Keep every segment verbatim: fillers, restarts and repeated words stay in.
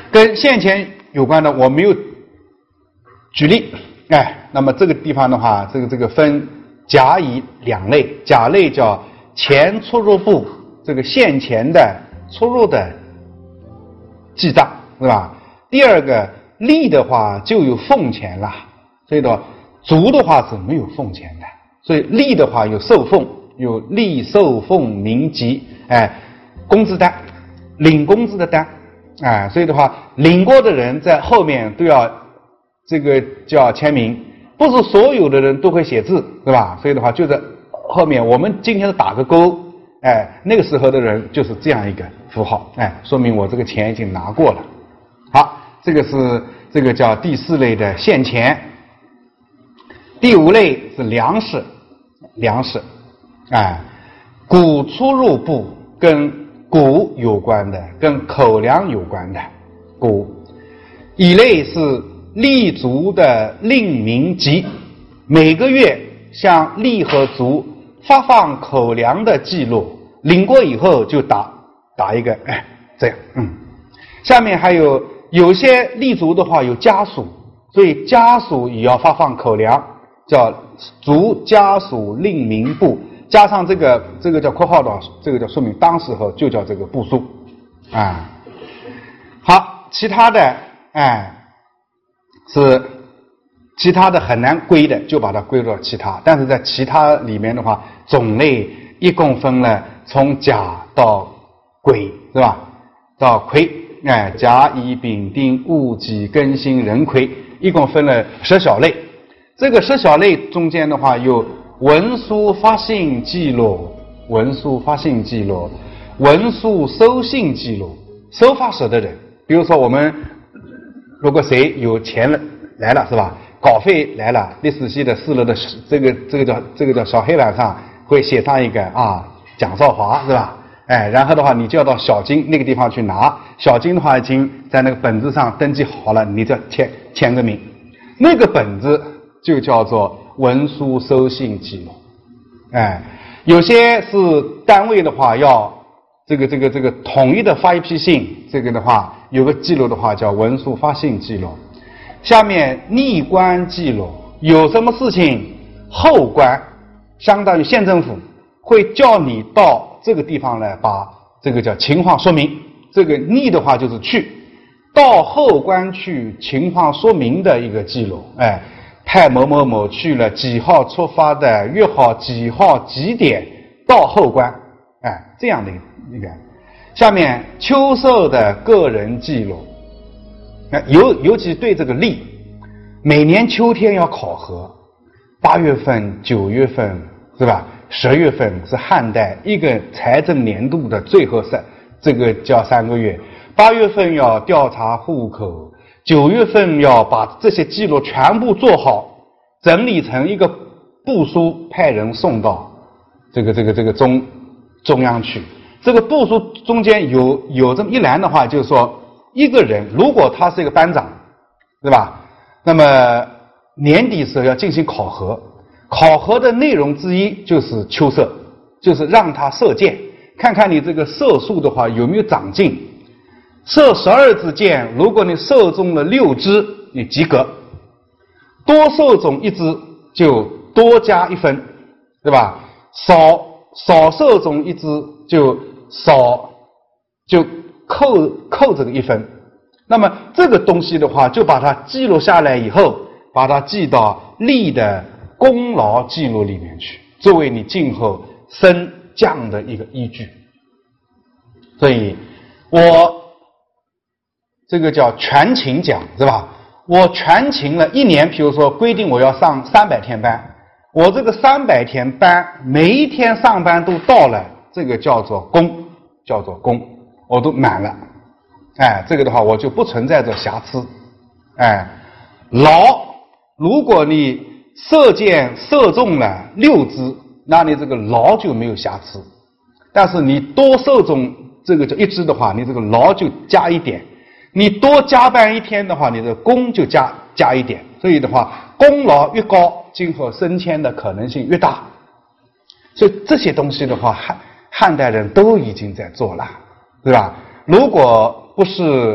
跟现钱有关的我没有举例，哎，那么这个地方的话，这个这个分甲乙两类，甲类叫钱出入簿，这个现钱的出入的记账，是吧？第二个利的话就有俸钱了，所以的话足的话是没有俸钱的，所以利的话有受俸，有利受俸名籍，哎，工资单，领工资的单，哎，所以的话领过的人在后面都要这个叫签名，不是所有的人都会写字，对吧？所以的话就在后面我们今天是打个勾，哎，那个时候的人就是这样一个符号，哎，说明我这个钱已经拿过了。好，这个是这个叫第四类的现钱。第五类是粮食，粮食，哎，谷出入簿跟谷有关的，跟口粮有关的谷。乙类是吏族的令名籍，每个月向吏和族发放口粮的记录，领过以后就打打一个，哎，这样，嗯。下面还有有些吏族的话有家属，所以家属也要发放口粮，叫族家属令名簿，加上这个这个叫括号的，这个叫说明当时候就叫这个部书啊。好，其他的哎是其他的很难归的，就把它归入到其他。但是在其他里面的话，种类一共分了从甲到癸，是吧？到癸，哎，甲乙丙丁戊己庚辛壬癸，一共分了十小类。这个十小类中间的话，有文书发信记录、文书发信记录、文书收信记录。收发室的人，比如说我们如果谁有钱了来了，是吧？稿费来了，历史系的四楼的这个这个叫这个叫小黑板上会写上一个啊蒋少华，是吧？哎，然后的话你就要到小金那个地方去拿，小金的话已经在那个本子上登记好了，你就签签个名，那个本子就叫做文书收信记录。哎，有些是单位的话要这个这个这个统一的发一批信，这个的话有个记录的话叫文书发信记录。下面逆官记录，有什么事情后官相当于县政府会叫你到这个地方来把这个叫情况说明，这个逆的话就是去到后官去情况说明的一个记录，哎，派某某某去了几号出发的，约好几号几点到后官，哎，这样的一个。下面秋收的个人记录，尤尤其对这个吏，每年秋天要考核，八月份、九月份是吧？十月份是汉代一个财政年度的最后三，这个叫三个月。八月份要调查户口，九月份要把这些记录全部做好，整理成一个部书，派人送到这个这个这个中中央去。这个部书中间有有这么一栏的话，就是说一个人如果他是一个班长，对吧？那么年底时候要进行考核，考核的内容之一就是秋射，就是让他射箭，看看你这个射速的话有没有长进。射十二支箭，如果你射中了六支，你及格；多射中一支就多加一分，对吧？少少射中一支就少就扣扣这个一分。那么这个东西的话，就把它记录下来以后，把它记到吏的功劳记录里面去，作为你今后升降的一个依据。所以我这个叫全勤奖，是吧？我全勤了一年，比如说规定我要上三百天班，我这个三百天班每一天上班都到了，这个叫做功，叫做功，我都满了。哎，这个的话我就不存在着瑕疵。哎，劳，如果你射箭射中了六支，那你这个劳就没有瑕疵。但是你多射中这个叫一支的话，你这个劳就加一点。你多加班一天的话，你的功就加加一点。所以的话，功劳越高，今后升迁的可能性越大。所以这些东西的话，汉汉代人都已经在做了，对吧？如果不是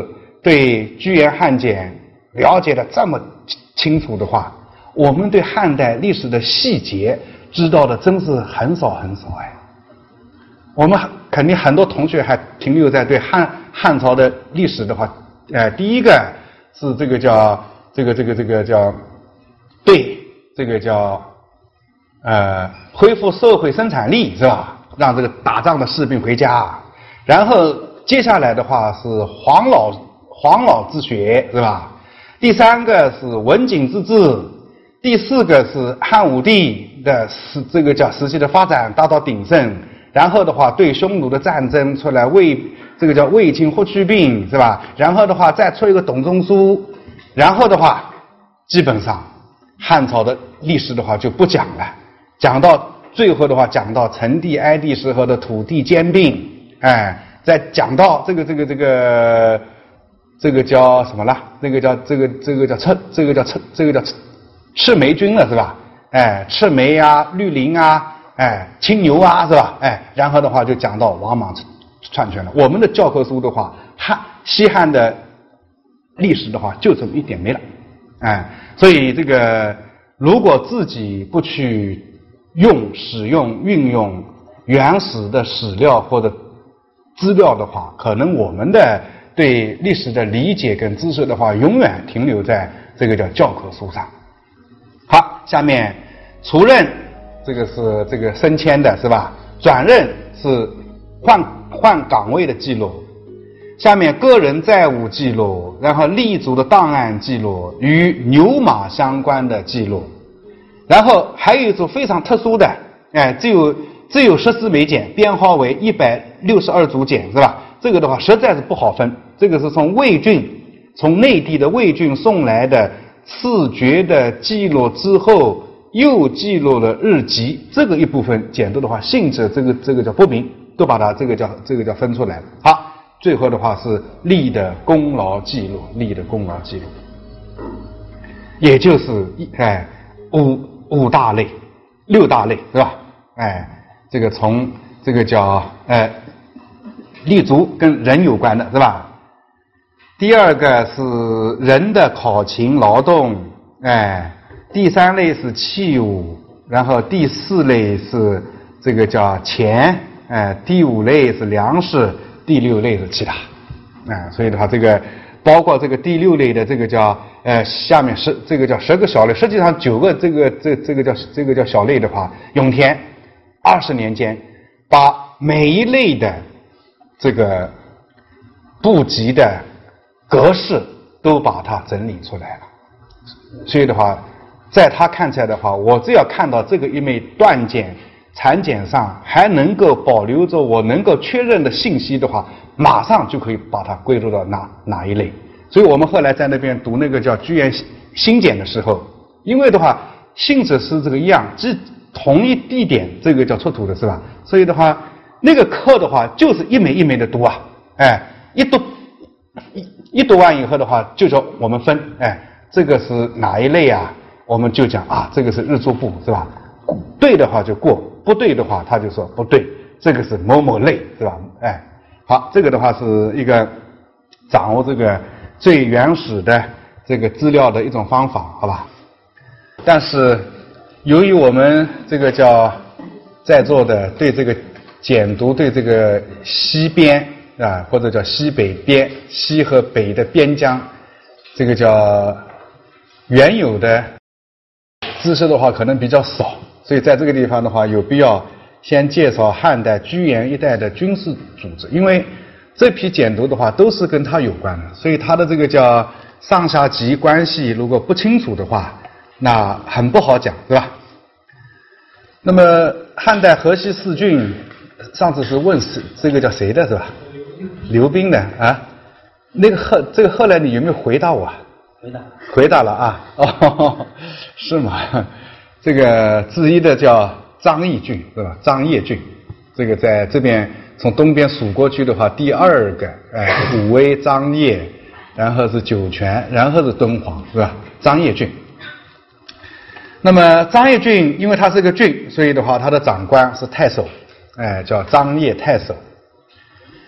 对居延汉简了解的这么清楚的话，我们对汉代历史的细节知道的真是很少很少哎。我们肯定很多同学还停留在对汉汉朝的历史的话，呃，第一个是这个叫这个这个这个叫对这个叫呃恢复社会生产力是吧？让这个打仗的士兵回家，然后接下来的话是黄老黄老之学是吧？第三个是文景之治，第四个是汉武帝的时这个叫时期的发展达到鼎盛，然后的话对匈奴的战争出来魏这个叫魏晋霍去病是吧？然后的话再出一个董仲舒，然后的话基本上汉朝的历史的话就不讲了，讲到最后的话讲到成帝哀帝时候的土地兼并，哎，再讲到这个这个这个这个叫什么了？这个叫这个这个叫赤这个叫赤这个叫赤赤眉军了是吧？哎，赤眉啊，绿林啊，哎，青牛啊是吧？哎，然后的话就讲到王莽篡权了。我们的教科书的话，汉西汉的历史的话就这么一点没了，哎，所以这个如果自己不去用、使用、运用原始的史料或者资料的话，可能我们的对历史的理解跟知识的话，永远停留在这个叫教科书上。好，下面除任这个是这个升迁的是吧？转任是换换岗位的记录。下面个人债务记录，然后立足的档案记录，与牛马相关的记录。然后还有一组非常特殊的，哎，只有只有十四枚简，编号为一百六十二组简，是吧？这个的话实在是不好分。这个是从魏郡，从内地的魏郡送来的赐爵的记录之后，又记录了日籍，这个一部分简读的话性质这个这个叫不明，都把它这个叫这个叫分出来了。好，最后的话是立的功劳记录，立的功劳记录，也就是哎五五大类、六大类是吧？哎，这个从这个叫哎立足跟人有关的是吧？第二个是人的考勤劳动，哎，第三类是器物，然后第四类是这个叫钱，哎，第五类是粮食，第六类是其他，哎，所以的话，这个包括这个第六类的这个叫呃下面十这个叫十个小类，实际上九个这个这这个叫这个叫小类的话，永田二十年间把每一类的这个部级的格式都把它整理出来了，所以的话，在他看起来的话，我只要看到这个一枚断简、残简上还能够保留着我能够确认的信息的话，马上就可以把它归入到哪哪一类。所以我们后来在那边读那个叫居延新简的时候，因为的话性质是这个一样，即同一地点这个叫出土的是吧？所以的话，那个课的话就是一枚一枚的读啊，哎，一读一一读完以后的话，就叫我们分，哎，这个是哪一类啊？我们就讲啊，这个是日租部是吧？对的话就过，不对的话他就说不对，这个是某某类是吧？哎，好，这个的话是一个掌握这个最原始的这个资料的一种方法，好吧？但是由于我们这个叫在座的对这个简读对这个西边啊，或者叫西北边，西和北的边疆，这个叫原有的知识的话可能比较少，所以在这个地方的话有必要先介绍汉代居延一带的军事组织，因为这批简读的话都是跟它有关的，所以它的这个叫上下级关系如果不清楚的话，那很不好讲，对吧？那么汉代河西四郡，上次是问是这个叫谁的是吧？刘斌的啊，那个后这个后来你有没有回答我？ 回答， 回答了啊，哦，是吗？这个之一的叫张掖郡是吧？张掖郡，这个在这边从东边数过去的话，第二个哎，武威、张掖，然后是酒泉，然后是敦煌是吧？张掖郡。那么张掖郡因为它是个郡，所以的话它的长官是太守，哎，叫张掖太守。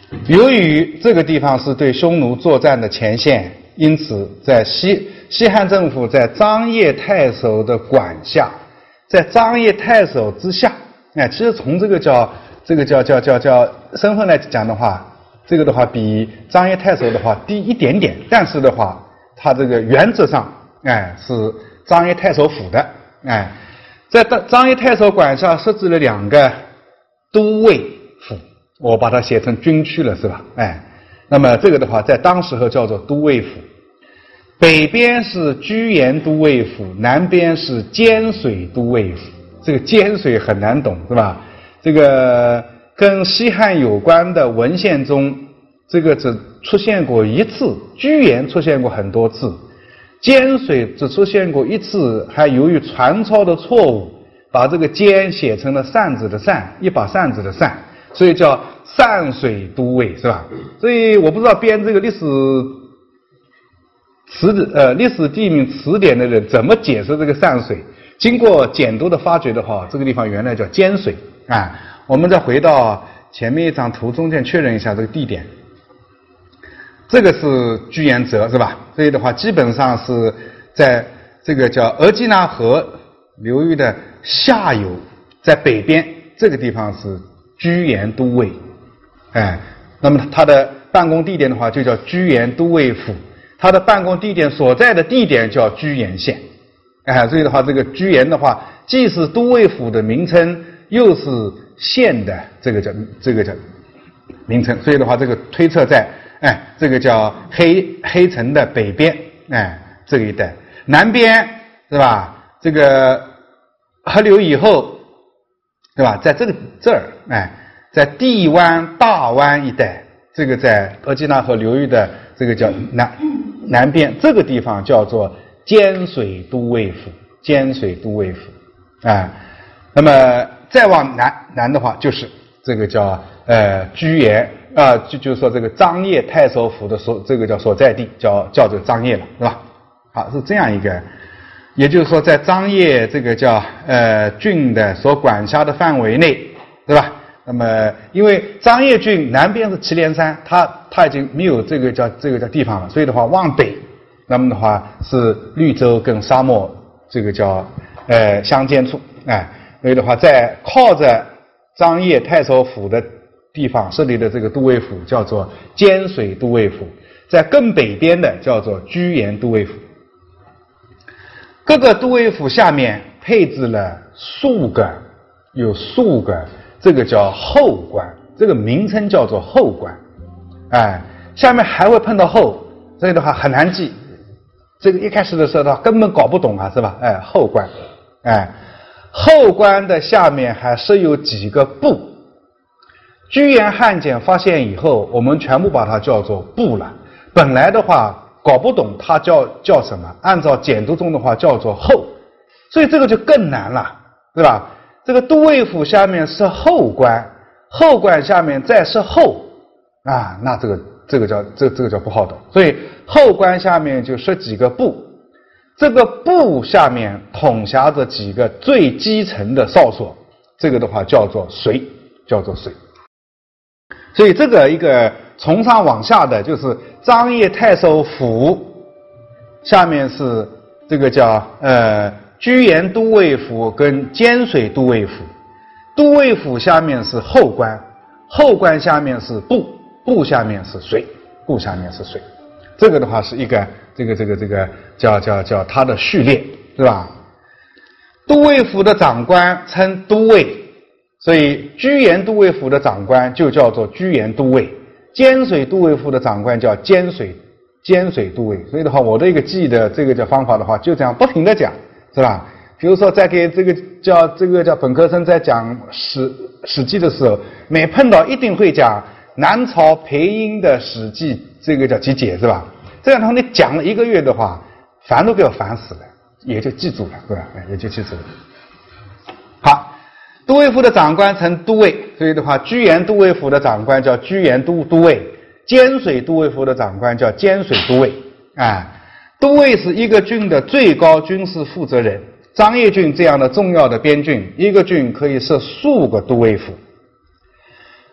由于这个地方是对匈奴作战的前线，因此在西西汉政府在张掖太守的管辖，在张掖太守之下，哎，其实从这个叫这个叫叫叫叫身份来讲的话，这个的话比张掖太守的话低一点点，但是的话，它这个原则上，哎，是张掖太守府的，哎，在张掖太守管辖设置了两个都尉府。我把它写成军区了，是吧？哎，那么这个的话，在当时候叫做都尉府。北边是居延都尉府，南边是坚水都尉府。这个坚水很难懂，是吧？这个跟西汉有关的文献中，这个只出现过一次，居延出现过很多次，坚水只出现过一次，还由于传抄的错误，把这个坚写成了扇子的扇，一把扇子的扇。所以叫善水都尉，是吧？所以我不知道编这个历史词呃历史地名词典的人怎么解释这个善水。经过简读的发掘的话，这个地方原来叫坚水啊。我们再回到前面一张图中间确认一下这个地点。这个是居延泽，是吧？所以的话，基本上是在这个叫额济纳河流域的下游，在北边这个地方是居延都尉，哎，那么他的办公地点的话就叫居延都尉府，他的办公地点所在的地点叫居延县，哎，所以的话，这个居延的话，既是都尉府的名称，又是县的这个叫这个叫名称，所以的话，这个推测在哎这个叫黑黑城的北边，哎这个一带，南边是吧？这个河流以后。对吧？在这个这儿，哎，在地湾、大湾一带，这个在额济纳河流域的这个叫南南边，这个地方叫做坚水都尉府，坚水都尉府，啊，那么再往南南的话，就是这个叫呃居延啊、呃，就就是说这个张掖太守府的所这个叫所在地，叫叫做张掖了，是吧？好，是这样一个。也就是说，在张掖这个叫呃郡的所管辖的范围内，对吧？那么，因为张掖郡南边是祁连山，它它已经没有这个叫这个叫地方了，所以的话往北，那么的话是绿洲跟沙漠这个叫呃相间处，哎，所以的话在靠着张掖太守府的地方设立的这个都尉府叫做坚水都尉府，在更北边的叫做居延都尉府。各个都尉府下面配置了数个，有数个，这个叫后官，这个名称叫做后官，哎，下面还会碰到后，所以的话很难记。这个一开始的时候的话根本搞不懂啊，是吧？哎，后官，哎，后官的下面还设有几个部。居延汉简发现以后，我们全部把它叫做部了。本来的话。搞不懂它叫叫什么，按照简读中的话叫做后，所以这个就更难了，对吧？这个都尉府下面是后官，后官下面再是后啊，那这个这个叫这这个叫不好懂，所以后官下面就设几个部，这个部下面统辖着几个最基层的哨所，这个的话叫做随，叫做随。所以这个一个从上往下的就是张掖太守府，下面是这个叫呃居延都尉府跟坚水都尉府，都尉府下面是后官，后官下面是部，部下面是随，部下面是随。这个的话是一个这个这个这个叫叫叫它的序列，对吧？都尉府的长官称都尉，所以居延都尉府的长官就叫做居延都尉，坚水都尉府的长官叫坚水坚水都尉。所以的话，我的一个记的这个叫方法的话，就这样不停的讲，是吧？比如说在给这个叫这个叫本科生在讲史史记的时候，每碰到一定会讲南朝裴英的史记，这个叫集解，是吧？这样的话你讲了一个月的话，烦都给我烦死了，也就记住了，是吧？也就记住了。好。都尉府的长官称都尉，所以的话，居延都尉府的长官叫居延都都尉，坚水都尉府的长官叫坚水都尉。啊，都尉是一个郡的最高军事负责人。张掖郡这样的重要的边郡，一个郡可以设数个都尉府。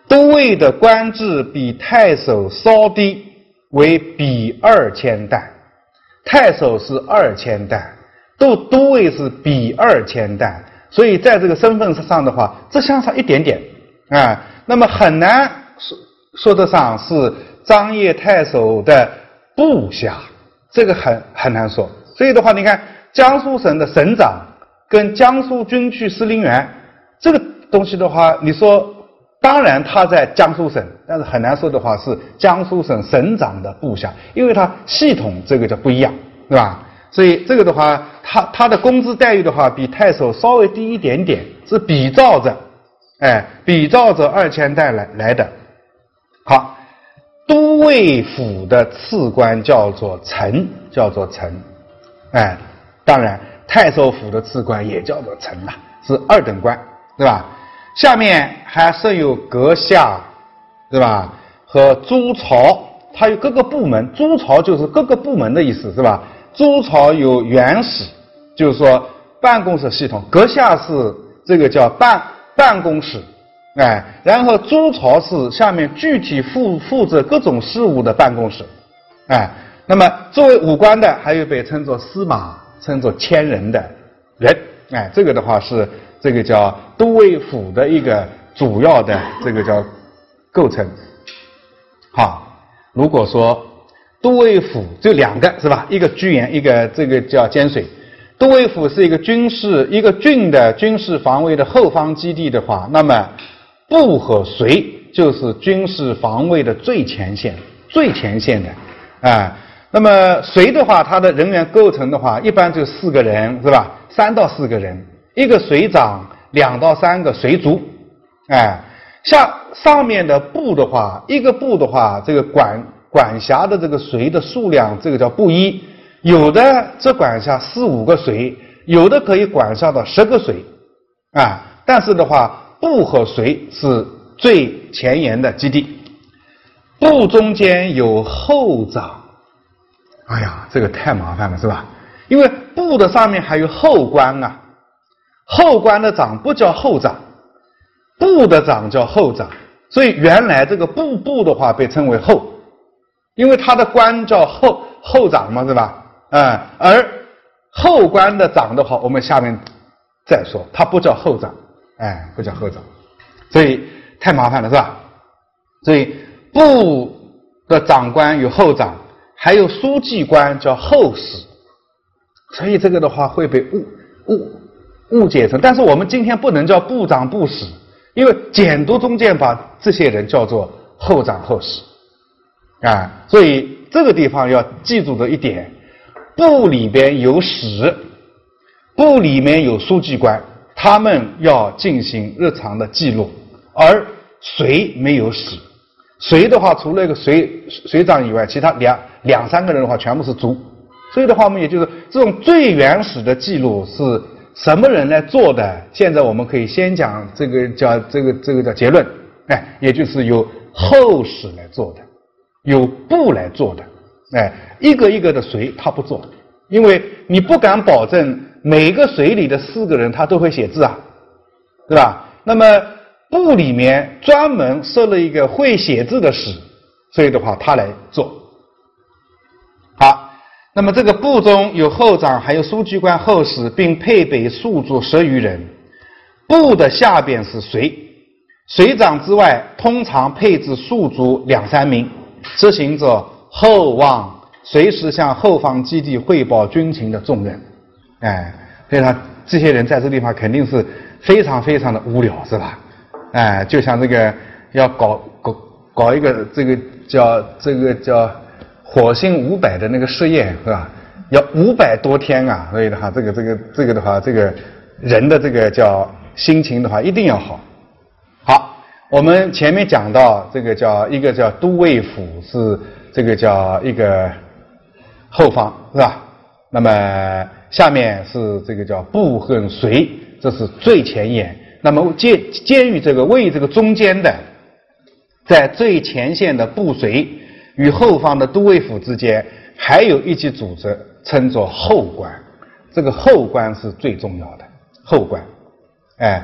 都尉的官制比太守稍低，为比二千石。太守是二千石，都都尉是比二千石，所以在这个身份上的话，这相差一点点啊，那么很难说说得上是张掖太守的部下，这个很很难说。所以的话，你看江苏省的省长跟江苏军区司令员这个东西的话，你说当然他在江苏省，但是很难说的话是江苏省省长的部下，因为他系统这个就不一样，对吧？所以这个的话，他他的工资待遇的话比太守稍微低一点点，是比照着，哎，比照着二千石来来的。好，都尉府的次官叫做丞，叫做丞，哎，当然太守府的次官也叫做丞啊，是二等官，对吧？下面还设有阁下，对吧？和诸曹，它有各个部门，诸曹就是各个部门的意思，是吧？诸曹有原始，就是说办公室系统，阁下是这个叫办办公室，哎，然后诸曹是下面具体负负责各种事务的办公室，哎，那么作为武官的，还有被称作司马，称作牵人的人，哎，这个的话是这个叫都尉府的一个主要的这个叫构成。好，如果说都尉府就两个是吧？一个居延，一个这个叫监水。都尉府是一个军事一个郡的军事防卫的后方基地的话，那么部和绥就是军事防卫的最前线，最前线的啊。那么绥的话，它的人员构成的话，一般就四个人是吧？三到四个人，一个绥长，两到三个绥卒，哎，像上面的部的话，一个部的话，这个管管辖的这个绥的数量，这个叫部一，有的只管辖四五个绥，有的可以管辖到十个绥，啊，但是的话，部和绥是最前沿的基地，部中间有后长，哎呀，这个太麻烦了，是吧？因为部的上面还有后官啊，后官的长不叫后长，部的长叫后长，所以原来这个部部的话被称为后，因为他的官叫后后长嘛，是吧？嗯，而后官的长的话，我们下面再说，他不叫后长，哎，不叫后长，所以太麻烦了，是吧？所以部的长官有后长，还有书记官叫后史，所以这个的话会被误误误解成，但是我们今天不能叫部长部史，因为简读中间把这些人叫做后长后史啊，所以这个地方要记住的一点，部里边有史，部里面有书记官，他们要进行日常的记录，而绥没有史，绥的话除了一个绥绥长以外，其他两两三个人的话全部是卒，所以的话我们也就是这种最原始的记录是什么人来做的？现在我们可以先讲这个叫这个这个叫结论，哎，也就是由后史来做的，由部来做的，哎，一个一个的绥他不做，因为你不敢保证每个绥里的四个人他都会写字啊，对吧？那么部里面专门设了一个会写字的史，所以的话他来做。好，那么这个部中有后长，还有书记官、后史，并配备宿主十余人。部的下边是绥，绥长之外，通常配置宿主两三名，执行着后望随时向后方基地汇报军情的重任。哎，所以他这些人在这地方肯定是非常非常的无聊，是吧？哎，就像这个要搞搞搞一个这个叫这个叫火星五百的那个试验，是吧？要五百多天啊，所以的话，这个这个这个的话，这个人的这个叫心情的话，一定要好。好，我们前面讲到这个叫一个叫都尉府，是这个叫一个后方，是吧？那么下面是这个叫部和绥，这是最前沿。那么介介于这个位于这个中间的，在最前线的部绥与后方的都尉府之间，还有一级组织称作后官。这个后官是最重要的，后官，哎，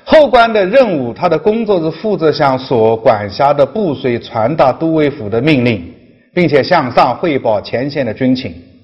后官的任务，他的工作是负责向所管辖的部随传达都尉府的命令，并且向上汇报前线的军情。